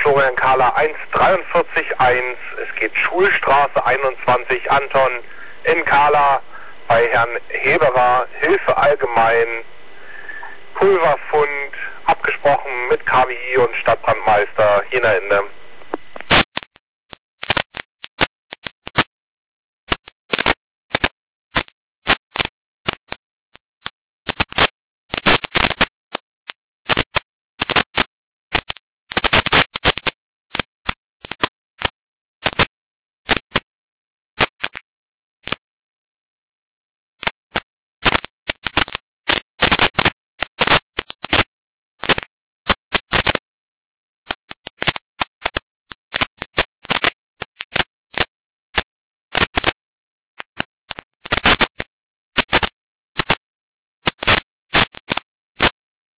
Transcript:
Florian Kahler 1,43,1. Es geht Schulstraße 21 Anton in Kahler bei Herrn Heberer, Hilfe allgemein, Pulverfund, abgesprochen mit KWI und Stadtbrandmeister Jena Ende.